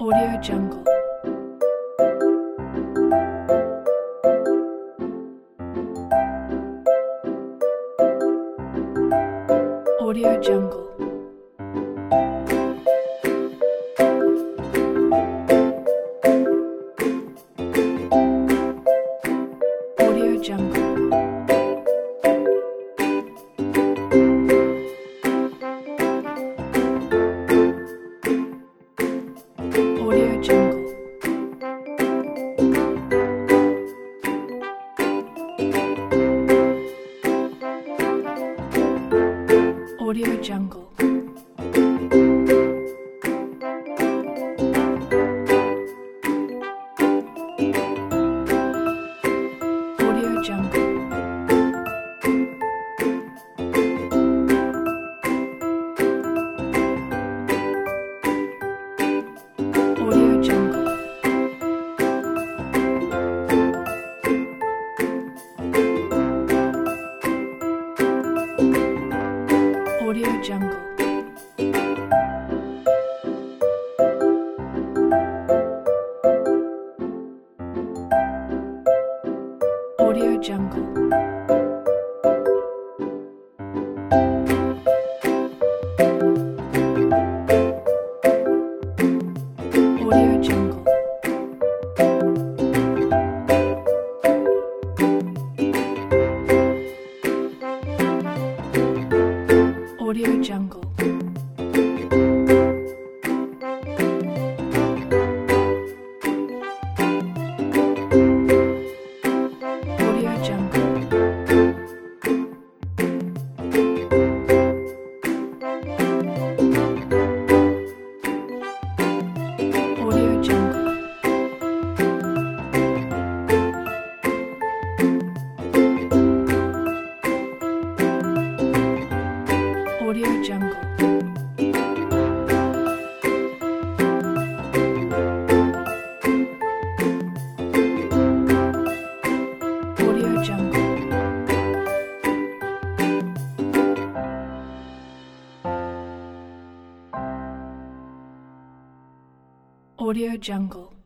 Audio Jungle. Audio Jungle. Audio Jungle. Audio Jungle. Audio Jungle. Audio Jungle. Audio Jungle. Audio Jungle. Audio Jungle. Audio Jungle. Audio Jungle. Audio Jungle. Audio Jungle. Audio Jungle. Audio Jungle. Audio Jungle.